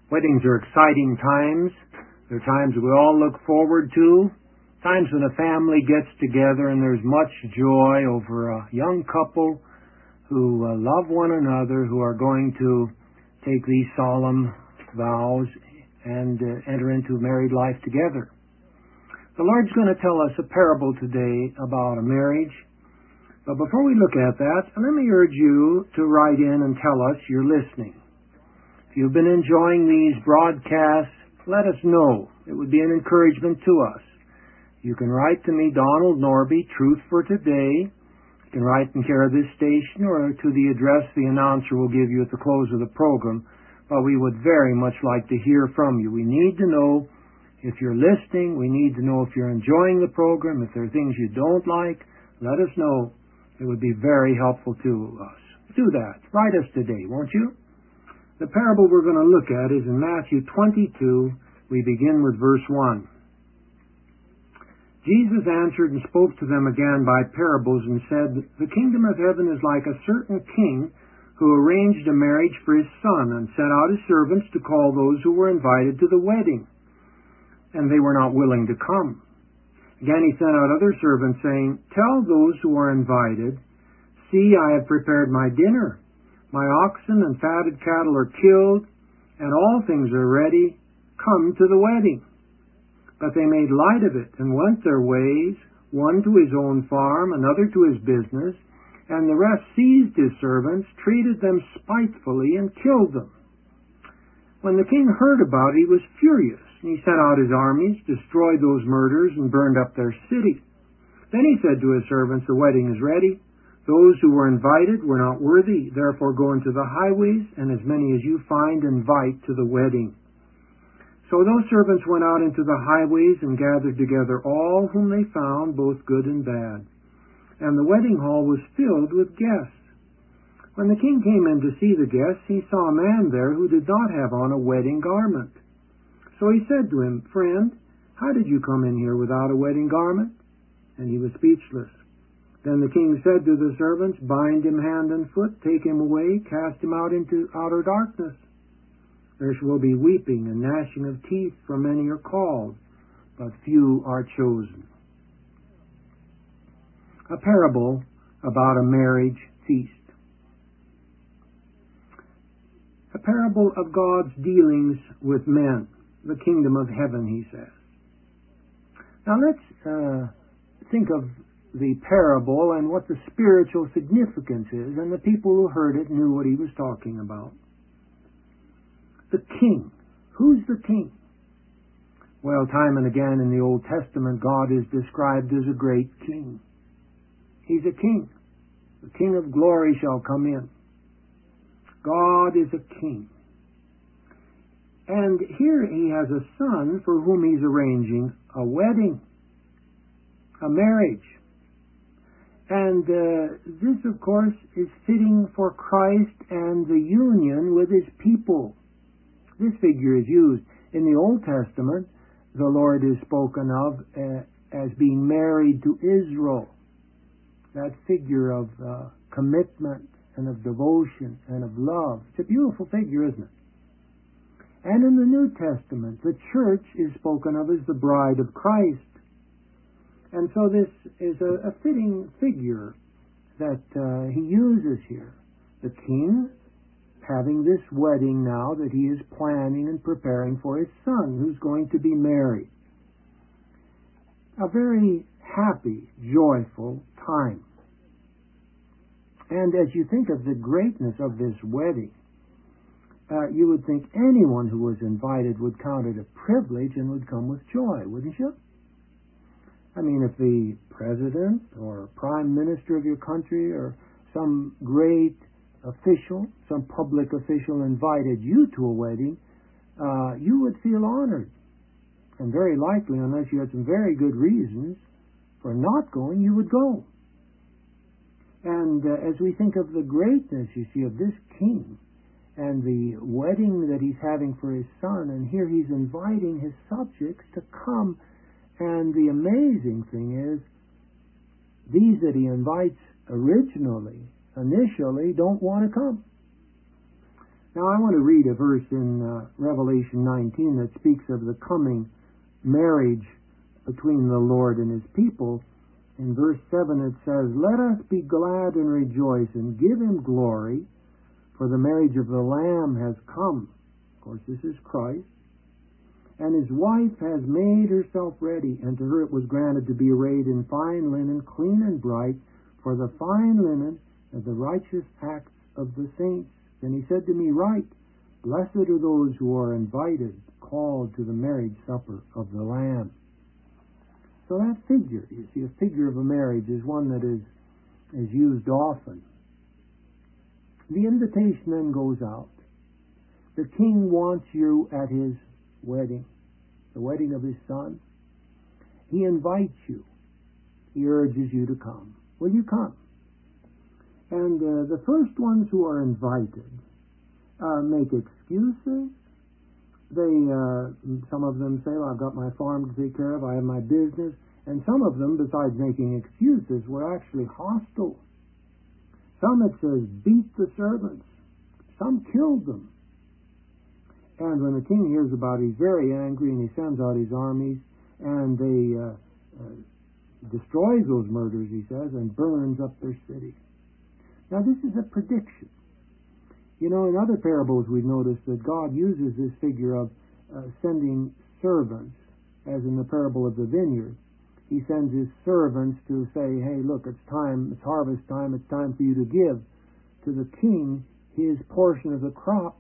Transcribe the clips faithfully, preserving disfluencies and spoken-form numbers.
Weddings are exciting times. They're times we all look forward to. Times when a family gets together and there's much joy over a young couple who uh, love one another, who are going to take these solemn vows and uh, enter into married life together. The Lord's going to tell us a parable today about a marriage. But before we look at that, let me urge you to write in and tell us you're listening. If you've been enjoying these broadcasts, let us know. It would be an encouragement to us. You can write to me, Donald Norby, Truth for Today. You can write in care of this station or to the address the announcer will give you at the close of the program. But we would very much like to hear from you. We need to know if you're listening. We need to know if you're enjoying the program. If there are things you don't like, let us know. It would be very helpful to us. Do that. Write us today, won't you? The parable we're going to look at is in Matthew twenty-two. We begin with verse one. Jesus answered and spoke to them again by parables and said, "The kingdom of heaven is like a certain king who arranged a marriage for his son and sent out his servants to call those who were invited to the wedding. And they were not willing to come. Again he sent out other servants, saying, 'Tell those who are invited, see, I have prepared my dinner. My oxen and fatted cattle are killed, and all things are ready. Come to the wedding.' But they made light of it and went their ways, one to his own farm, another to his business, and the rest seized his servants, treated them spitefully, and killed them. When the king heard about it, he was furious, and he sent out his armies, destroyed those murderers, and burned up their city. Then he said to his servants, 'The wedding is ready. Those who were invited were not worthy. Therefore go into the highways, and as many as you find, invite to the wedding.' So those servants went out into the highways and gathered together all whom they found, both good and bad. And the wedding hall was filled with guests. When the king came in to see the guests, he saw a man there who did not have on a wedding garment. So he said to him, 'Friend, how did you come in here without a wedding garment?' And he was speechless. Then the king said to the servants, 'Bind him hand and foot, take him away, cast him out into outer darkness. There will be weeping and gnashing of teeth, for many are called, but few are chosen.'" A parable about a marriage feast. A parable of God's dealings with men, the kingdom of heaven, he says. Now let's uh, think of the parable and what the spiritual significance is, and the people who heard it knew what he was talking about. The king. Who's the king? Well, time and again in the Old Testament, God is described as a great king. He's a king. The King of glory shall come in. God is a king. And here he has a son for whom he's arranging a wedding, a marriage. And uh, this, of course, is fitting for Christ and the union with his people. This figure is used. In the Old Testament, the Lord is spoken of uh, as being married to Israel. That figure of uh, commitment and of devotion and of love. It's a beautiful figure, isn't it? And in the New Testament, the church is spoken of as the bride of Christ. And so this is a, a fitting figure that uh, he uses here. The king having this wedding now that he is planning and preparing for his son who's going to be married. A very happy, joyful time. And as you think of the greatness of this wedding, uh, you would think anyone who was invited would count it a privilege and would come with joy, wouldn't you? I mean, if the president or prime minister of your country or some great official, some public official invited you to a wedding, uh, you would feel honored. And very likely, unless you had some very good reasons for not going, you would go. And uh, as we think of the greatness, you see, of this king and the wedding that he's having for his son, and here he's inviting his subjects to come. And the amazing thing is, these that he invites originally, initially, don't want to come. Now I want to read a verse in uh, Revelation nineteen that speaks of the coming marriage between the Lord and His people. In verse seven it says, "Let us be glad and rejoice and give Him glory, for the marriage of the Lamb has come." Of course, this is Christ. "And His wife has made herself ready, and to her it was granted to be arrayed in fine linen, clean and bright, for the fine linen of the righteous acts of the saints. Then He said to me, Write, Blessed are those who are invited, called to the marriage supper of the Lamb." So that figure, you see, a figure of a marriage is one that is, is used often. The invitation then goes out. The King wants you at His wedding, the wedding of His Son. He invites you. He urges you to come. Will you come? And uh, the first ones who are invited uh, make excuses. They, uh, some of them say, well, I've got my farm to take care of, I have my business. And some of them, besides making excuses, were actually hostile. Some, it says, beat the servants. Some killed them. And when the king hears about it, he's very angry, and he sends out his armies, and they uh, uh, destroys those murders, he says, and burns up their city. Now, this is a prediction. You know, in other parables we've noticed that God uses this figure of uh, sending servants, as in the parable of the vineyard. He sends His servants to say, hey, look, it's time, it's harvest time, it's time for you to give to the king his portion of the crop.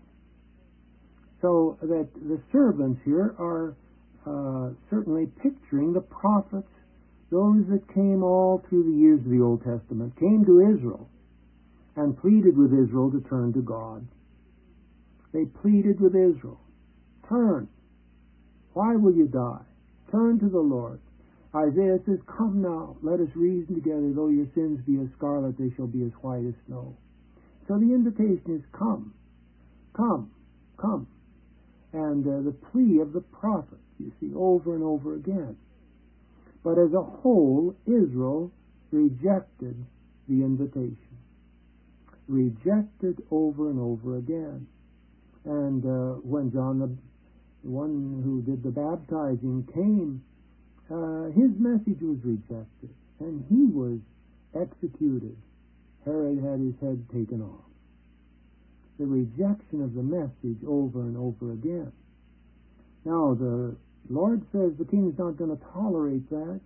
So that the servants here are uh, certainly picturing the prophets, those that came all through the years of the Old Testament, came to Israel and pleaded with Israel to turn to God. They pleaded with Israel, turn. Why will you die? Turn to the Lord. Isaiah says, come now, let us reason together. Though your sins be as scarlet, they shall be as white as snow. So the invitation is come, come, come. And uh, the plea of the prophet, you see, over and over again. But as a whole, Israel rejected the invitation. Rejected over and over again. And uh, when John, the, the one who did the baptizing, came, uh, his message was rejected, and he was executed. Herod had his head taken off. The rejection of the message over and over again. Now, the Lord says the king's not going to tolerate that,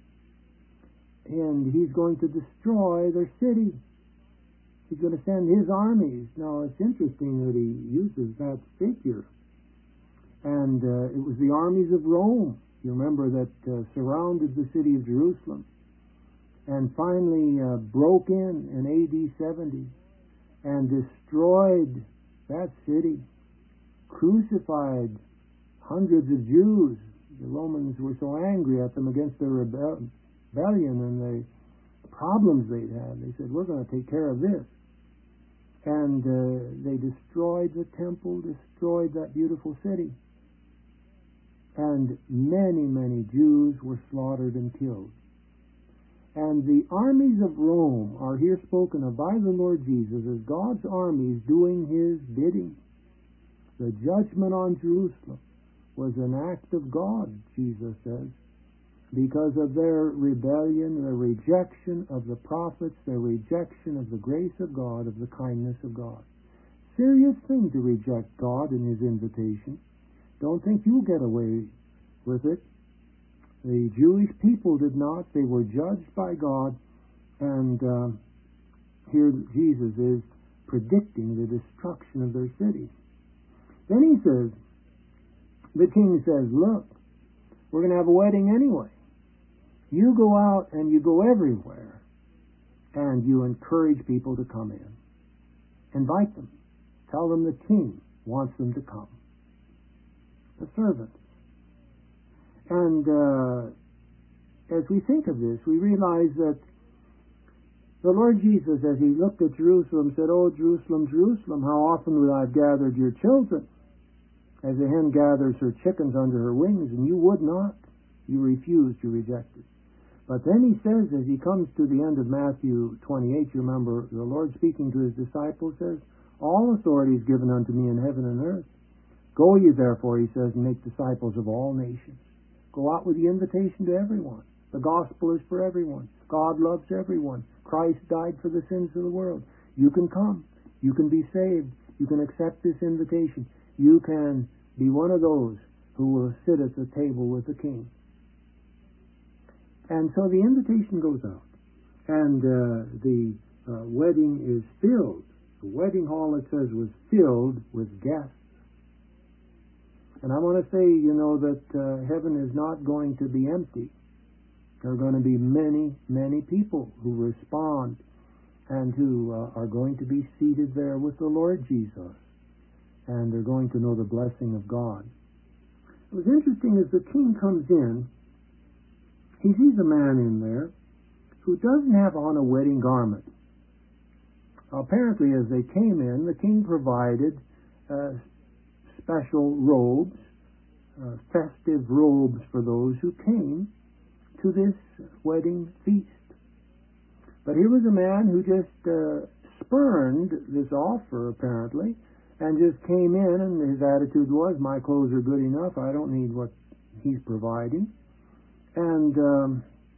and He's going to destroy their city. He's going to send His armies. Now, it's interesting that He uses that figure. And uh, it was the armies of Rome, you remember, that uh, surrounded the city of Jerusalem and finally uh, broke in in A D seventy and destroyed that city, crucified hundreds of Jews. The Romans were so angry at them against their rebellion and the problems they'd had. They said, we're going to take care of this. And uh, they destroyed the temple, destroyed that beautiful city. And many, many Jews were slaughtered and killed. And the armies of Rome are here spoken of by the Lord Jesus as God's armies doing His bidding. The judgment on Jerusalem was an act of God, Jesus says, because of their rebellion, their rejection of the prophets, their rejection of the grace of God, of the kindness of God. Serious thing to reject God and His invitation. Don't think you'll get away with it. The Jewish people did not. They were judged by God, and uh, here Jesus is predicting the destruction of their city. Then He says, the king says, look, we're going to have a wedding anyway. You go out and you go everywhere, and you encourage people to come in. Invite them. Tell them the king wants them to come. The servants. And uh, as we think of this, we realize that the Lord Jesus, as He looked at Jerusalem, said, oh, Jerusalem, Jerusalem, how often would I have gathered your children, as a hen gathers her chickens under her wings, and you would not. You refused, you rejected. But then He says, as He comes to the end of Matthew twenty-eight, you remember the Lord speaking to His disciples says, All authority is given unto me in heaven and earth. Go ye therefore, he says, and make disciples of all nations. Go out with the invitation to everyone. The gospel is for everyone. God loves everyone. Christ died for the sins of the world. You can come. You can be saved. You can accept this invitation. You can be one of those who will sit at the table with the King. And so the invitation goes out. And uh, the uh, wedding is filled. The wedding hall, it says, was filled with guests. And I want to say, you know, that uh, heaven is not going to be empty. There are going to be many, many people who respond and who uh, are going to be seated there with the Lord Jesus. And they're going to know the blessing of God. It was interesting, as the king comes in, he sees a man in there who doesn't have on a wedding garment. Apparently, as they came in, the king provided uh, special robes, uh, festive robes for those who came to this wedding feast. But here was a man who just uh, spurned this offer, apparently, and just came in, and his attitude was, my clothes are good enough, I don't need what he's providing. And um,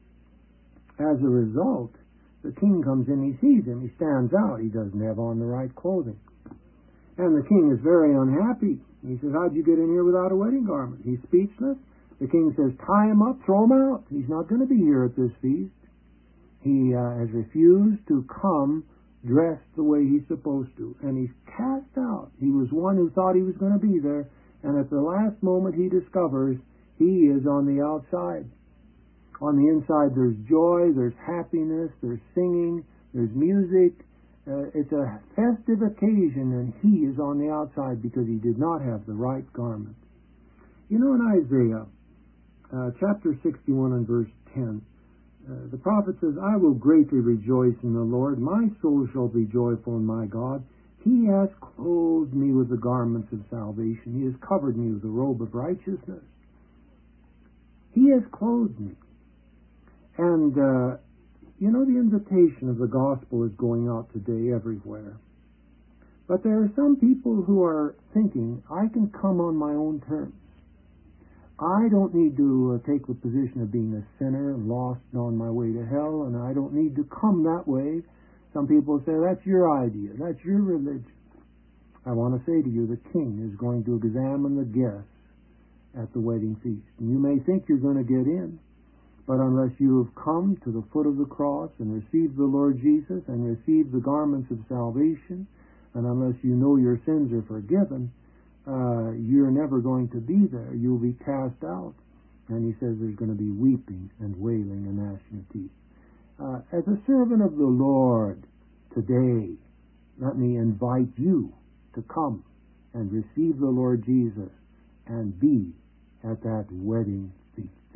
as a result, the king comes in, he sees him, he stands out, he doesn't have on the right clothing. And the king is very unhappy. He says, how'd you get in here without a wedding garment? He's speechless. The king says, tie him up, throw him out. He's not going to be here at this feast. He uh, has refused to come dressed the way he's supposed to. And he's cast out. He was one who thought he was going to be there. And at the last moment he discovers he is on the outside. On the inside there's joy, there's happiness, there's singing, there's music. Uh, it's a festive occasion, and he is on the outside because he did not have the right garment. You know, in Isaiah uh, chapter sixty-one and verse ten, uh, the prophet says, I will greatly rejoice in the Lord. My soul shall be joyful in my God. He has clothed me with the garments of salvation. He has covered me with the robe of righteousness. He has clothed me. And, uh, you know, the invitation of the gospel is going out today everywhere. But there are some people who are thinking, I can come on my own terms. I don't need to uh, take the position of being a sinner and lost and on my way to hell, and I don't need to come that way. Some people say, that's your idea, that's your religion. I want to say to you, the king is going to examine the guests at the wedding feast. And you may think you're going to get in, but unless you have come to the foot of the cross and received the Lord Jesus and received the garments of salvation, and unless you know your sins are forgiven, uh, you're never going to be there. You'll be cast out. And he says there's going to be weeping and wailing and gnashing of teeth. Uh, as a servant of the Lord today, let me invite you to come and receive the Lord Jesus and be at that wedding feast.